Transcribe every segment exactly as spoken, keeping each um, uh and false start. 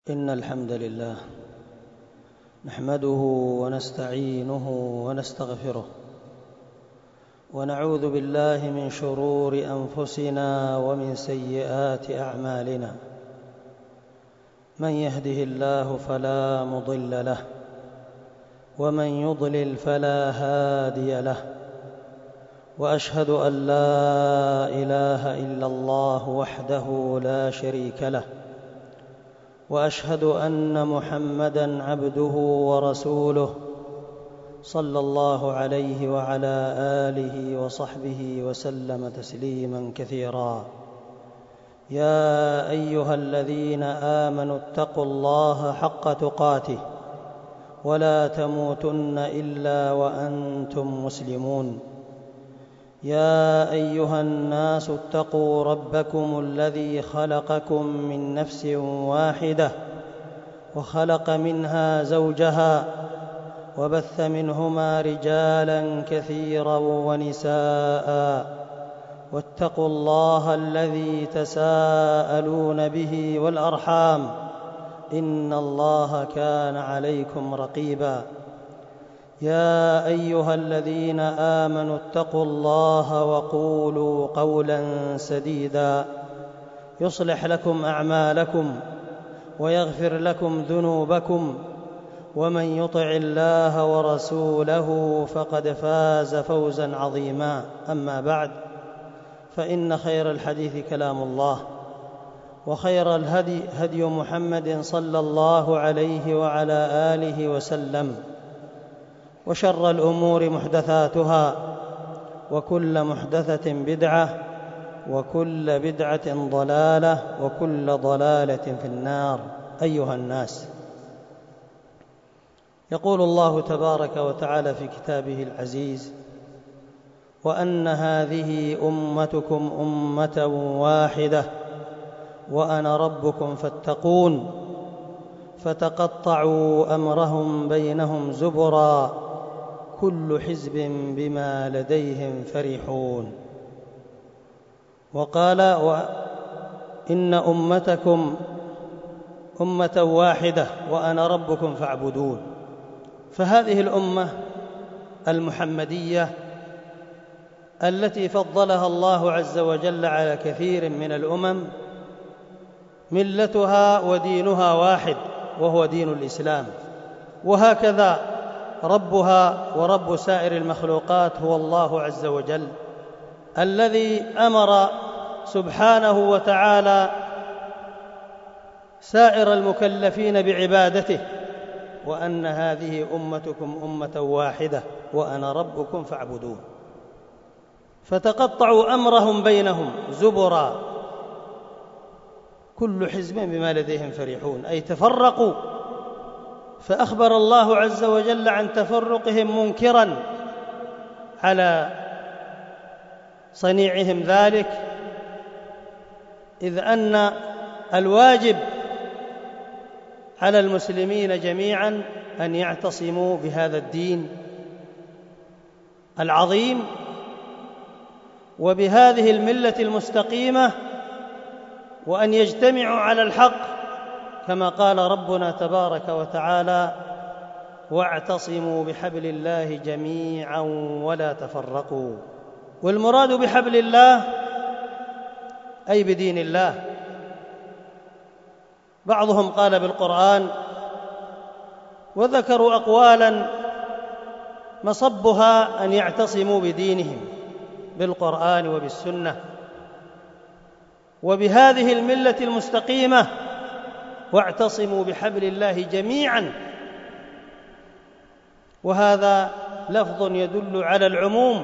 إن الحمد لله نحمده ونستعينه ونستغفره ونعوذ بالله من شرور أنفسنا ومن سيئات أعمالنا. من يهده الله فلا مضل له ومن يضلل فلا هادي له، وأشهد أن لا إله إلا الله وحده لا شريك له، وأشهد أن محمدًا عبده ورسوله صلى الله عليه وعلى آله وصحبه وسلم تسليمًا كثيرًا. يا أيها الذين آمنوا اتقوا الله حق تقاته ولا تموتن إلا وأنتم مسلمون. يا أيها الناس اتقوا ربكم الذي خلقكم من نفس واحدة وخلق منها زوجها وبث منهما رجالا كثيرا ونساء، واتقوا الله الذي تساءلون به والأرحام إن الله كان عليكم رقيبا. يا أيها الذين آمنوا اتقوا الله وقولوا قولا سديدا يصلح لكم أعمالكم ويغفر لكم ذنوبكم، ومن يطع الله ورسوله فقد فاز فوزا عظيما. أما بعد، فإن خير الحديث كلام الله، وخير الهدي هدي محمد صلى الله عليه وعلى آله وسلم، وشر الأمور محدثاتها، وكل محدثة بدعة، وكل بدعة ضلالة، وكل ضلالة في النار. أيها الناس، يقول الله تبارك وتعالى في كتابه العزيز: وأن هذه أمتكم أمة واحدة وأنا ربكم فاتقون. فتقطعوا أمرهم بينهم زبرا كل حزب بما لديهم فرحون. وقال: إن أمتكم أمة واحدة وأنا ربكم فاعبدون. فهذه الأمة المحمدية التي فضلها الله عز وجل على كثير من الأمم ملتها ودينها واحد، وهو دين الإسلام، وهكذا ربها ورب سائر المخلوقات هو الله عز وجل، الذي أمر سبحانه وتعالى سائر المكلفين بعبادته: وأن هذه أمتكم أمة واحدة وأنا ربكم فاعبدون. فتقطعوا أمرهم بينهم زبرا كل حزب بما لديهم فرحون، أي تفرقوا. فأخبر الله عز وجل عن تفرقهم منكرا على صنيعهم ذلك، إذ أن الواجب على المسلمين جميعا أن يعتصموا بهذا الدين العظيم وبهذه الملة المستقيمة، وأن يجتمعوا على الحق، كما قال ربنا تبارك وتعالى: واعتصموا بحبل الله جميعا ولا تفرقوا. والمراد بحبل الله أي بدين الله. بعضهم قال بالقرآن، وذكروا أقوالا مصبها أن يعتصموا بدينهم بالقرآن وبالسنة وبهذه الملة المستقيمة، واعتصموا بحبل الله جميعا. وهذا لفظ يدل على العموم،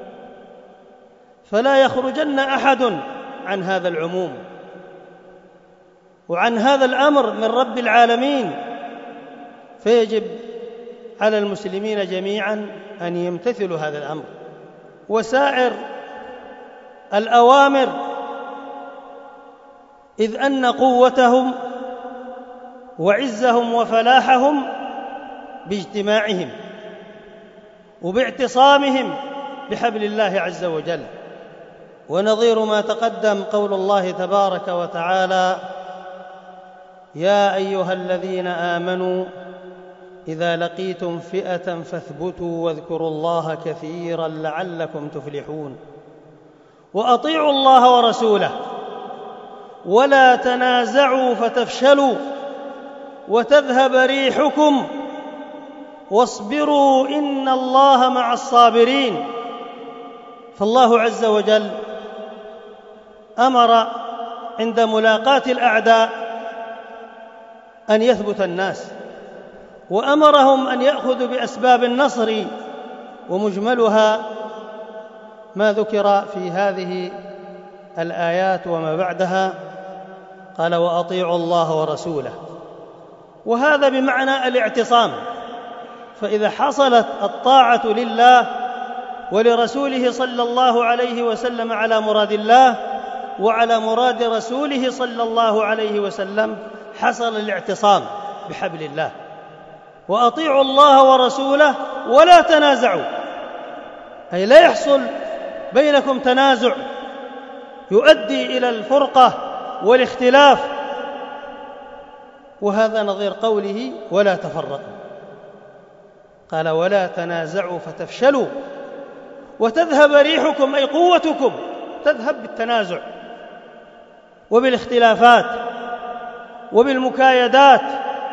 فلا يخرجن أحد عن هذا العموم وعن هذا الأمر من رب العالمين. فيجب على المسلمين جميعا أن يمتثلوا هذا الأمر وسائر الأوامر، إذ أن قوتهم وعزهم وفلاحهم باجتماعهم وباعتصامهم بحبل الله عز وجل. ونظير ما تقدم قول الله تبارك وتعالى: يا أيها الذين آمنوا إذا لقيتم فئة فاثبتوا واذكروا الله كثيرا لعلكم تفلحون وأطيعوا الله ورسوله ولا تنازعوا فتفشلوا وتذهب ريحكم واصبروا إن الله مع الصابرين. فالله عز وجل أمر عند ملاقاة الأعداء أن يثبت الناس، وأمرهم أن يأخذوا بأسباب النصر، ومجملها ما ذكر في هذه الآيات وما بعدها. قال وأطيعوا الله ورسوله، وهذا بمعنى الاعتصام. فإذا حصلت الطاعة لله ولرسوله صلى الله عليه وسلم على مراد الله وعلى مراد رسوله صلى الله عليه وسلم، حصل الاعتصام بحبل الله. وأطيعوا الله ورسوله ولا تنازعوا، أي لا يحصل بينكم تنازع يؤدي إلى الفرقة والاختلاف، وهذا نظير قوله ولا تفرقوا. قال ولا تنازعوا فتفشلوا وتذهب ريحكم، أي قوتكم تذهب بالتنازع وبالاختلافات وبالمكايدات،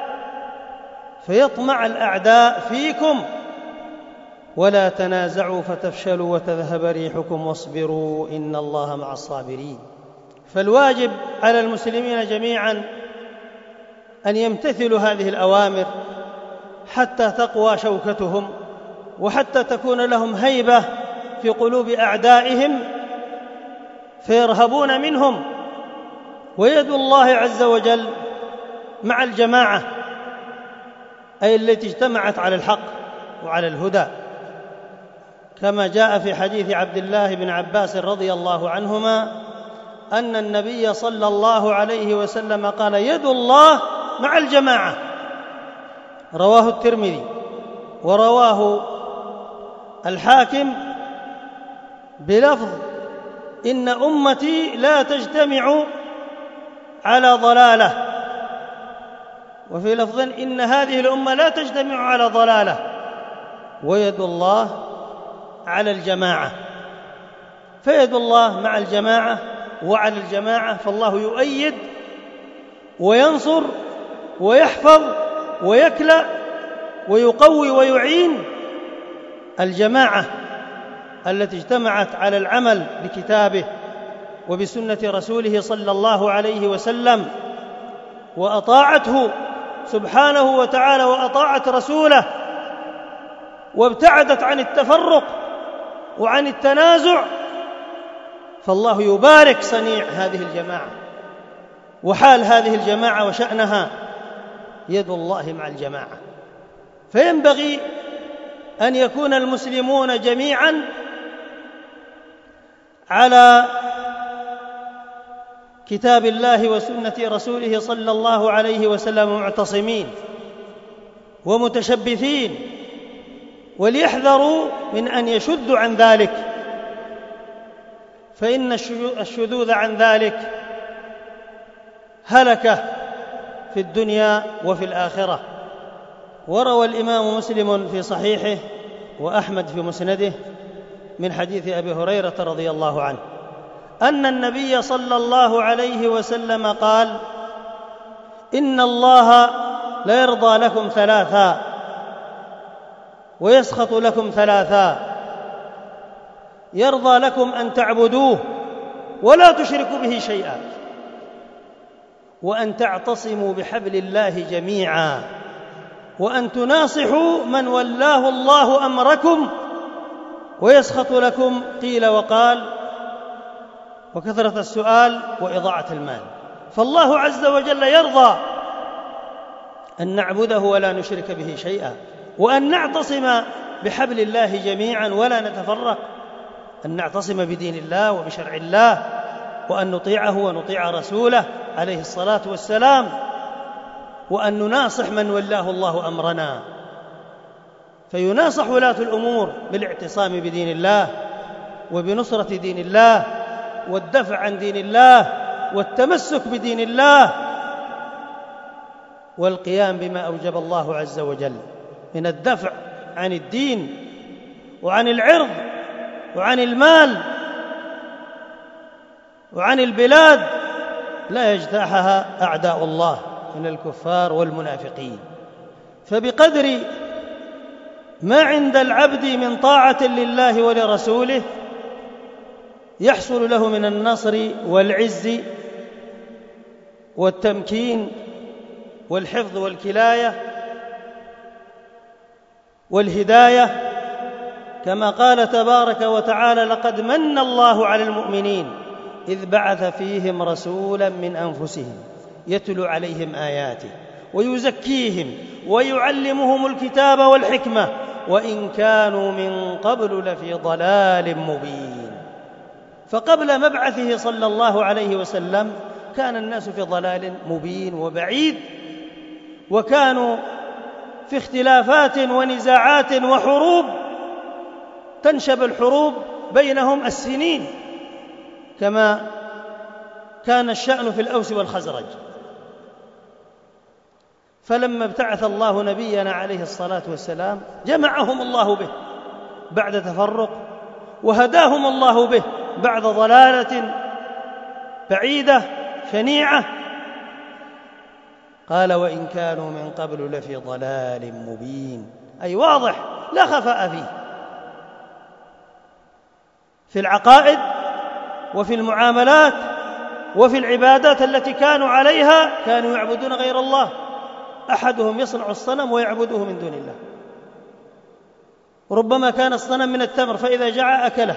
فيطمع الأعداء فيكم. ولا تنازعوا فتفشلوا وتذهب ريحكم واصبروا إن الله مع الصابرين. فالواجب على المسلمين جميعا أن يمتثلوا هذه الأوامر حتى تقوى شوكتهم، وحتى تكون لهم هيبة في قلوب أعدائهم فيرهبون منهم. ويد الله عز وجل مع الجماعة، أي التي اجتمعت على الحق وعلى الهدى، كما جاء في حديث عبد الله بن عباس رضي الله عنهما أن النبي صلى الله عليه وسلم قال يد الله مع الجماعة، رواه الترمذي ورواه الحاكم بلفظ إن أمتي لا تجتمع على ضلالة، وفي لفظ إن هذه الأمة لا تجتمع على ضلالة، ويد الله على الجماعة. فيد الله مع الجماعة وعلى الجماعة، فالله يؤيد وينصر ويحفظ ويكلأ ويقوي ويعين الجماعة التي اجتمعت على العمل بكتابه وبسنة رسوله صلى الله عليه وسلم، وأطاعته سبحانه وتعالى وأطاعت رسوله، وابتعدت عن التفرق وعن التنازع. فالله يبارك صنيع هذه الجماعة وحال هذه الجماعة وشأنها، يد الله مع الجماعة. فينبغي أن يكون المسلمون جميعا على كتاب الله وسنة رسوله صلى الله عليه وسلم معتصمين ومتشبثين، وليحذروا من أن يشدوا عن ذلك، فإن الشذوذ عن ذلك هلكة في الدنيا وفي الآخرة. وروى الإمام مسلم في صحيحه وأحمد في مسنده من حديث أبي هريرة رضي الله عنه أن النبي صلى الله عليه وسلم قال إن الله لا يرضى لكم ثلاثا ويسخط لكم ثلاثا: يرضى لكم أن تعبدوه ولا تشركوا به شيئا، وأن تعتصموا بحبل الله جميعا، وأن تناصحوا من ولاه الله أمركم. ويسخط لكم قيل وقال وكثرة السؤال وإضاعة المال. فالله عز وجل يرضى أن نعبده ولا نشرك به شيئا، وأن نعتصم بحبل الله جميعا ولا نتفرق، أن نعتصم بدين الله وبشرع الله، وأن نطيعه ونطيع رسوله عليه الصلاة والسلام، وأن نناصح من ولاه الله أمرنا. فيناصح ولاة الأمور بالاعتصام بدين الله وبنصرة دين الله والدفع عن دين الله والتمسك بدين الله، والقيام بما أوجب الله عز وجل من الدفع عن الدين وعن العرض وعن المال وعن البلاد لا يجتاحها أعداء الله من الكفار والمنافقين. فبقدر ما عند العبد من طاعة لله ولرسوله يحصل له من النصر والعز والتمكين والحفظ والكلاية والهداية، كما قال تبارك وتعالى: لقد من الله على المؤمنين إذ بعث فيهم رسولا من أنفسهم يتلو عليهم آياته ويزكيهم ويعلمهم الكتاب والحكمة وإن كانوا من قبل لفي ضلال مبين. فقبل مبعثه صلى الله عليه وسلم كان الناس في ضلال مبين وبعيد، وكانوا في اختلافات ونزاعات وحروب تنشب الحروب بينهم السنين، كما كان الشأن في الأوس والخزرج. فلما ابتعث الله نبينا عليه الصلاة والسلام جمعهم الله به بعد تفرق، وهداهم الله به بعد ضلالة بعيدة شنيعة. قال: وإن كانوا من قبل لفي ضلال مبين، أي واضح لا خفاء فيه، في العقائد وفي المعاملات وفي العبادات التي كانوا عليها. كانوا يعبدون غير الله، أحدهم يصنع الصنم ويعبده من دون الله، ربما كان الصنم من التمر فإذا جاع أكله.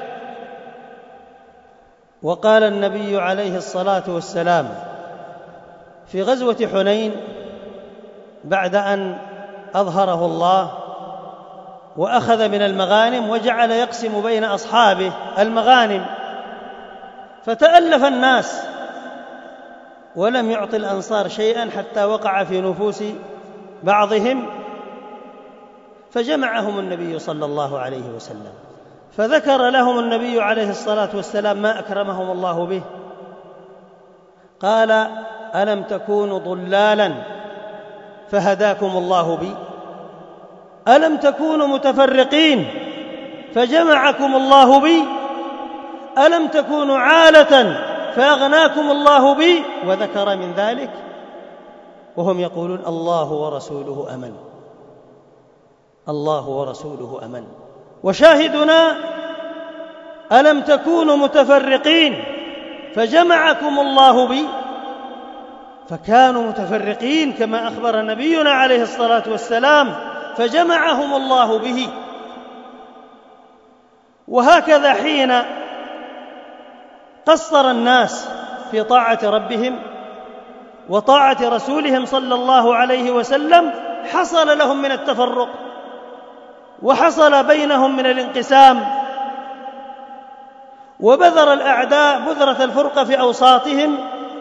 وقال النبي عليه الصلاة والسلام في غزوة حنين بعد أن أظهره الله وأخذ من المغانم وجعل يقسم بين أصحابه المغانم، فتألف الناس ولم يعط الأنصار شيئا حتى وقع في نفوس بعضهم، فجمعهم النبي صلى الله عليه وسلم فذكر لهم النبي عليه الصلاة والسلام ما أكرمهم الله به. قال: ألم تكونوا ضلالا فهداكم الله بي؟ ألم تكونوا متفرقين فجمعكم الله بي؟ ألم تكونوا عالة فأغناكم الله بي؟ وذكر من ذلك وهم يقولون: الله ورسوله أمن، الله ورسوله أمن. وشاهدنا: ألم تكونوا متفرقين فجمعكم الله بي؟ فكانوا متفرقين كما أخبر نبينا عليه الصلاة والسلام، فجمعهم الله به. وهكذا حين قصر الناس في طاعة ربهم وطاعة رسولهم صلى الله عليه وسلم حصل لهم من التفرق، وحصل بينهم من الانقسام، وبذر الأعداء بذرة الفرقة في أوساطهم،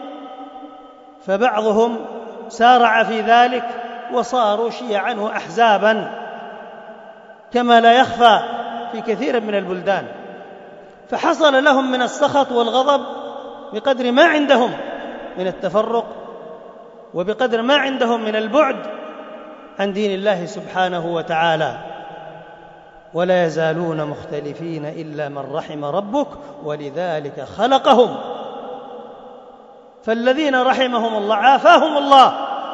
فبعضهم سارع في ذلك وصاروا شيعا وأحزابا كما لا يخفى في كثير من البلدان. فحصل لهم من السخط والغضب بقدر ما عندهم من التفرق، وبقدر ما عندهم من البعد عن دين الله سبحانه وتعالى. ولا يزالون مختلفين إلا من رحم ربك ولذلك خلقهم. فالذين رحمهم الله عافاهم الله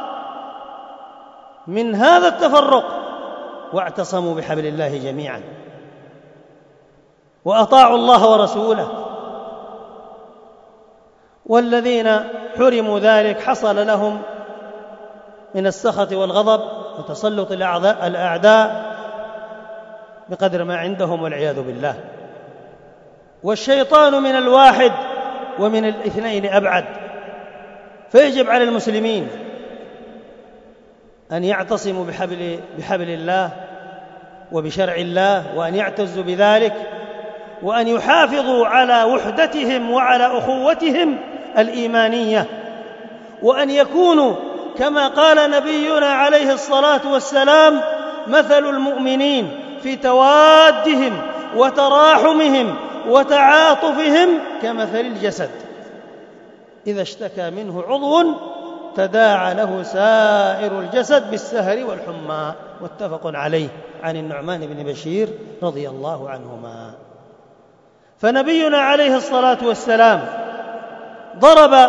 من هذا التفرق واعتصموا بحبل الله جميعا وأطاعوا الله ورسوله. والذين حرموا ذلك حصل لهم من السخط والغضب وتسلط الأعداء بقدر ما عندهم والعياذ بالله. والشيطان من الواحد ومن الاثنين أبعد. فيجب على المسلمين أن يعتصموا بحبل, بحبل الله وبشرع الله، وأن يعتزوا بذلك، وأن يحافظوا على وحدتهم وعلى أخوتهم الإيمانية، وأن يكونوا كما قال نبينا عليه الصلاة والسلام: مثل المؤمنين في توادهم وتراحمهم وتعاطفهم كمثل الجسد إذا اشتكى منه عضو تداعى له سائر الجسد بالسهر والحمى، متفق عليه، عن النعمان بن بشير رضي الله عنهما. فنبينا عليه الصلاة والسلام ضرب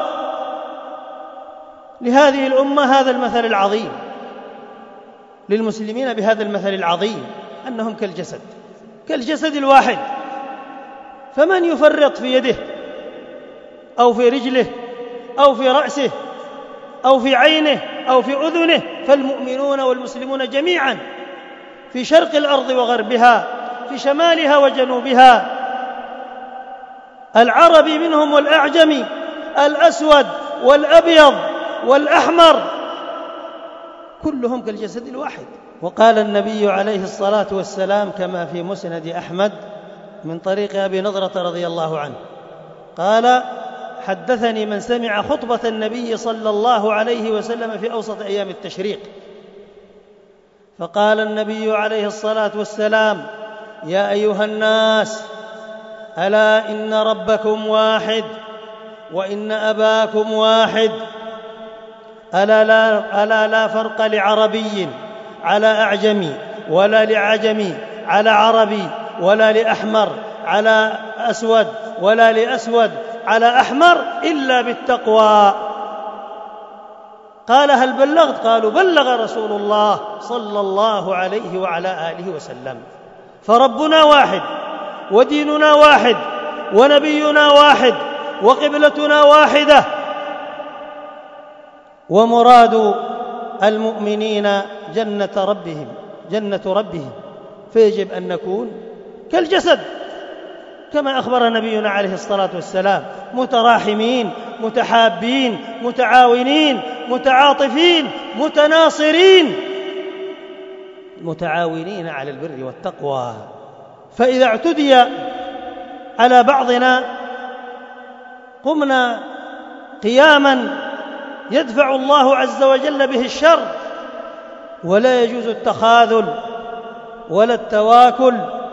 لهذه الأمة هذا المثل العظيم، للمسلمين بهذا المثل العظيم، أنهم كالجسد كالجسد الواحد، فمن يفرط في يده أو في رجله أو في رأسه أو في عينه أو في أذنه، فالمؤمنون والمسلمون جميعا في شرق الأرض وغربها، في شمالها وجنوبها، العربي منهم والأعجمي، الأسود والأبيض والأحمر، كلهم كالجسد الواحد. وقال النبي عليه الصلاة والسلام كما في مسند أحمد من طريق أبي نضرة رضي الله عنه قال: حدثني من سمع خطبة النبي صلى الله عليه وسلم في أوسط أيام التشريق، فقال النبي عليه الصلاة والسلام: يا أيها الناس، ألا إن ربكم واحد، وإن أباكم واحد، ألا لا, ألا لا فرق لعربي على أعجمي، ولا لعجمي على عربي، ولا لأحمر على أسود، ولا لأسود على أحمر، إلا بالتقوى. قال: هل بلغت؟ قالوا: بلغ رسول الله صلى الله عليه وعلى آله وسلم. فربنا واحد، وديننا واحد، ونبينا واحد، وقبلتنا واحدة، ومراد المؤمنين جنة ربهم جنة ربهم فيجب أن نكون كالجسد كما أخبر نبينا عليه الصلاة والسلام: متراحمين، متحابين، متعاونين، متعاطفين، متناصرين، متعاونين على البر والتقوى. فإذا اعتدي على بعضنا قمنا قياما يدفع الله عز وجل به الشر، ولا يجوز التخاذل ولا التواكل.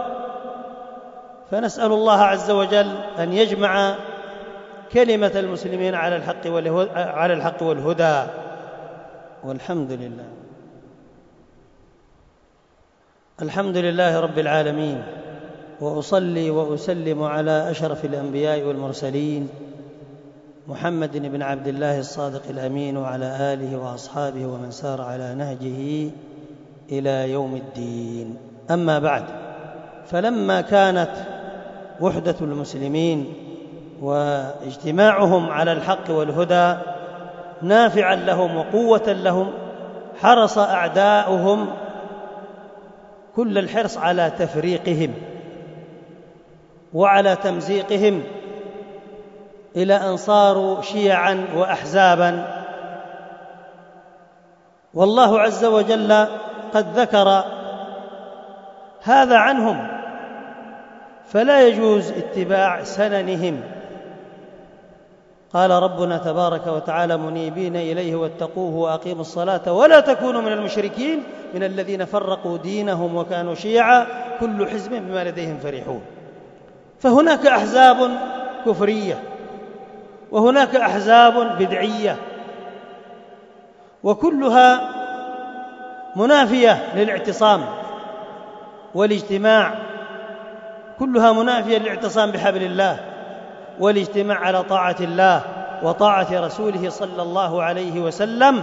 فنسأل الله عز وجل أن يجمع كلمة المسلمين على الحق على الحق والهدى. والحمد لله الحمد لله رب العالمين، وأصلي وأسلم على أشرف الأنبياء والمرسلين محمد بن عبد الله الصادق الأمين، وعلى آله وأصحابه ومن سار على نهجه إلى يوم الدين. أما بعد، فلما كانت وحدة المسلمين واجتماعهم على الحق والهدى نافعا لهم وقوة لهم، حرص أعداؤهم كل الحرص على تفريقهم وعلى تمزيقهم، إلى أن صاروا شيعا وأحزابا. والله عز وجل قد ذكر هذا عنهم، فلا يجوز اتباع سننهم. قال ربنا تبارك وتعالى: منيبين إليه واتقوه وأقيموا الصلاة ولا تكونوا من المشركين من الذين فرقوا دينهم وكانوا شيعا كل حزب بما لديهم فرحون. فهناك أحزاب كفرية، وهناك أحزاب بدعية، وكلها منافية للاعتصام والاجتماع، كلها منافية للاعتصام بحبل الله والاجتماع على طاعة الله وطاعة رسوله صلى الله عليه وسلم.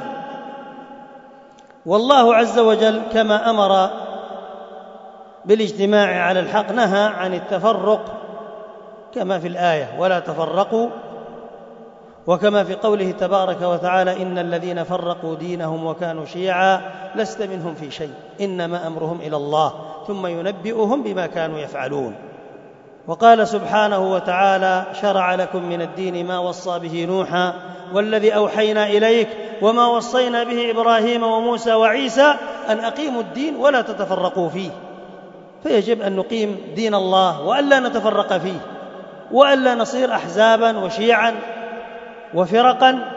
والله عز وجل كما أمر بالاجتماع على الحق نهى عن التفرق كما في الآية: ولا تفرقوا، وكما في قوله تبارك وتعالى: إن الذين فرقوا دينهم وكانوا شيعا لست منهم في شيء إنما أمرهم إلى الله ثم ينبئهم بما كانوا يفعلون. وقال سبحانه وتعالى: شرع لكم من الدين ما وصى به نوحا والذي أوحينا إليك وما وصينا به إبراهيم وموسى وعيسى أن أقيموا الدين ولا تتفرقوا فيه. فيجب أن نقيم دين الله وألا نتفرق فيه، وألا نصير أحزابا وشيعا وفرقا.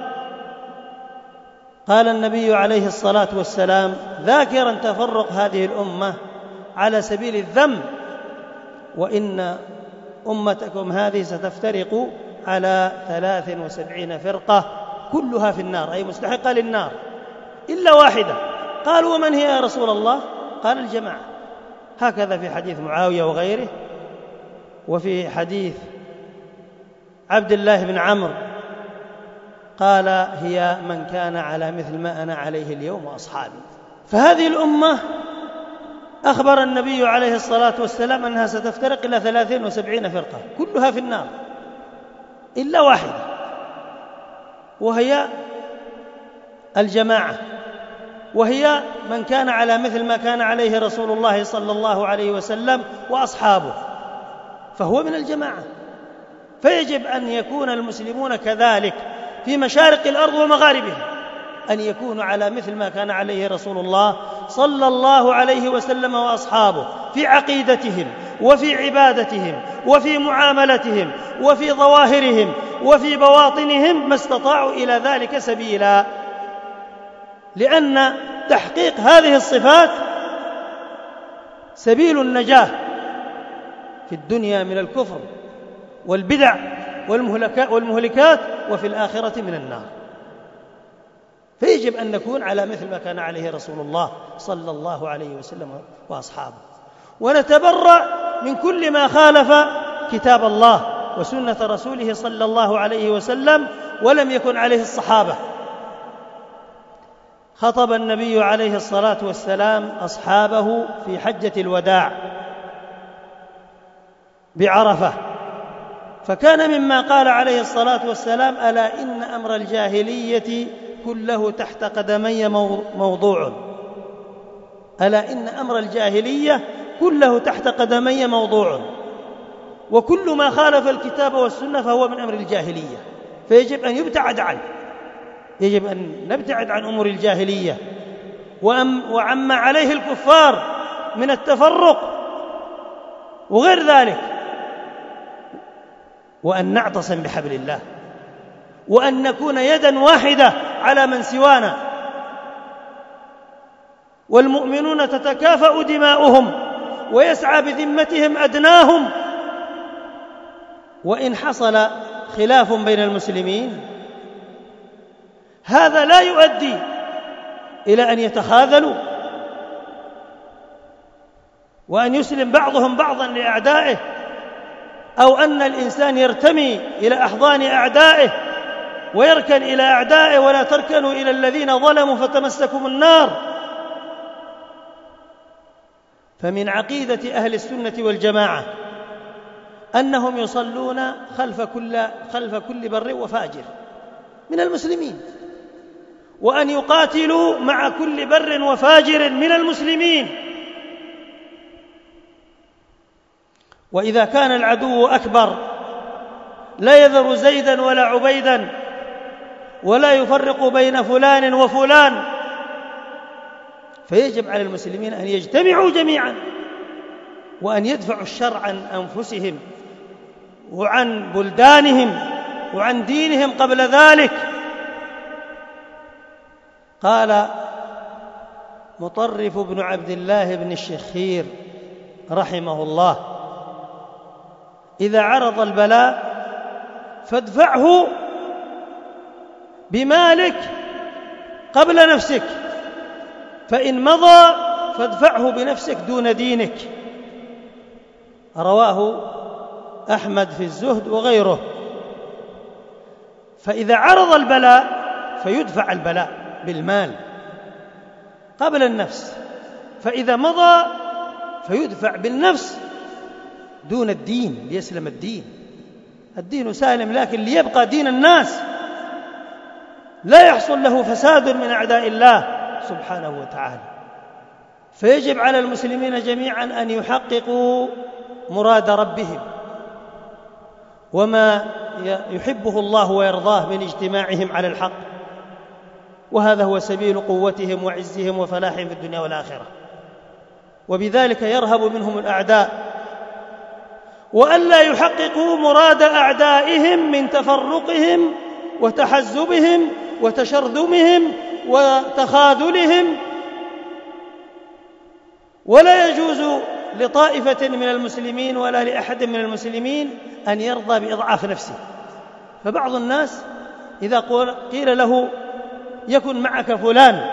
قال النبي عليه الصلاة والسلام ذاكرا تفرق هذه الأمة على سبيل الذم: وإن أمتكم هذه ستفترق على ثلاث وسبعين فرقة كلها في النار أي مستحقة للنار إلا واحدة. قالوا ومن هي يا رسول الله؟ قال الجماعة. هكذا في حديث معاوية وغيره، وفي حديث عبد الله بن عمرو قال هي من كان على مثل ما أنا عليه اليوم وأصحابي. فهذه الأمة أخبر النبي عليه الصلاة والسلام أنها ستفترق إلى ثلاثين وسبعين فرقة كلها في النار إلا واحدة، وهي الجماعة، وهي من كان على مثل ما كان عليه رسول الله صلى الله عليه وسلم وأصحابه، فهو من الجماعة. فيجب أن يكون المسلمون كذلك في مشارق الأرض ومغاربها، أن يكونوا على مثل ما كان عليه رسول الله صلى الله عليه وسلم وأصحابه في عقيدتهم وفي عبادتهم وفي معاملتهم وفي ظواهرهم وفي بواطنهم ما استطاعوا إلى ذلك سبيلا، لأن تحقيق هذه الصفات سبيل النجاة في الدنيا من الكفر والبدع والمهلكات، وفي الآخرة من النار. فيجب أن نكون على مثل ما كان عليه رسول الله صلى الله عليه وسلم وأصحابه، ونتبرأ من كل ما خالف كتاب الله وسنة رسوله صلى الله عليه وسلم ولم يكن عليه الصحابة. خطب النبي عليه الصلاة والسلام أصحابه في حجة الوداع بعرفة، فكان مما قال عليه الصلاة والسلام: ألا إن أمر الجاهلية كله تحت قدمي موضوع. ألا إن أمر الجاهلية كله تحت قدمي موضوع، وكل ما خالف الكتاب والسنة فهو من أمر الجاهلية، فيجب أن يبتعد عنه، يجب أن نبتعد عن أمور الجاهلية وعما عليه الكفار من التفرق وغير ذلك، وأن نعتصم بحبل الله، وأن نكون يدا واحدة على من سوانا. والمؤمنون تتكافأ دماؤهم ويسعى بذمتهم أدناهم، وإن حصل خلاف بين المسلمين هذا لا يؤدي إلى أن يتخاذلوا وأن يسلم بعضهم بعضا لأعدائه، أو أن الإنسان يرتمي إلى أحضان أعدائه ويركن إلى أعدائه، ولا تركنوا إلى الذين ظلموا فتمسكم النار. فمن عقيدة أهل السنة والجماعة أنهم يصلون خلف كل, خلف كل بر وفاجر من المسلمين، وأن يقاتلوا مع كل بر وفاجر من المسلمين. وإذا كان العدو أكبر لا يذر زيدا ولا عبيدا ولا يفرق بين فلان وفلان، فيجب على المسلمين أن يجتمعوا جميعا وأن يدفعوا الشر عن أنفسهم وعن بلدانهم وعن دينهم قبل ذلك. قال مطرف بن عبد الله بن الشخير رحمه الله: إذا عرض البلاء فادفعه بمالك قبل نفسك، فإن مضى فادفعه بنفسك دون دينك. رواه أحمد في الزهد وغيره. فإذا عرض البلاء فيدفع البلاء بالمال قبل النفس، فإذا مضى فيدفع بالنفس دون الدين ليسلم الدين. الدين سالم، لكن ليبقى دين الناس لا يحصل له فساد من أعداء الله سبحانه وتعالى. فيجب على المسلمين جميعا أن يحققوا مراد ربهم وما يحبه الله ويرضاه من اجتماعهم على الحق، وهذا هو سبيل قوتهم وعزهم وفلاحهم في الدنيا والآخرة. وبذلك يرهب منهم الأعداء، وألا يحققوا مراد أعدائهم من تفرقهم وتحزبهم وتشرذمهم وتخاذلهم. ولا يجوز لطائفة من المسلمين ولا لأحد من المسلمين أن يرضى بإضعاف نفسه. فبعض الناس إذا قيل له يكن معك فلان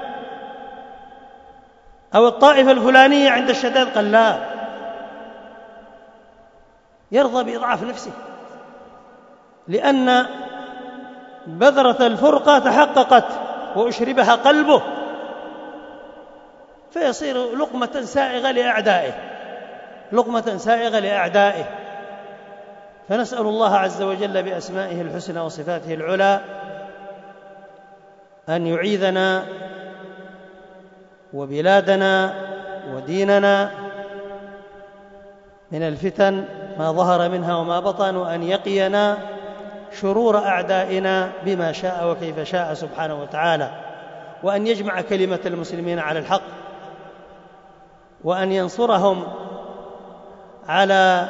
أو الطائفة الفلانية عند الشداد قال لا، يرضى بإضعاف نفسه، لأن بذرة الفرقة تحققت وأشربها قلبه، فيصير لقمة سائغة لأعدائه، لقمة سائغة لأعدائه. فنسأل الله عز وجل بأسمائه الحسنى وصفاته العلى أن يعيذنا وبلادنا وديننا من الفتن ما ظهر منها وما بطن، وأن يقينا شرور أعدائنا بما شاء وكيف شاء سبحانه وتعالى، وأن يجمع كلمة المسلمين على الحق، وأن ينصرهم على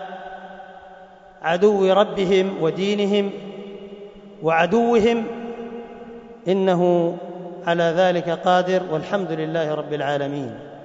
عدو ربهم ودينهم وعدوهم، إنه على ذلك قادر، والحمد لله رب العالمين.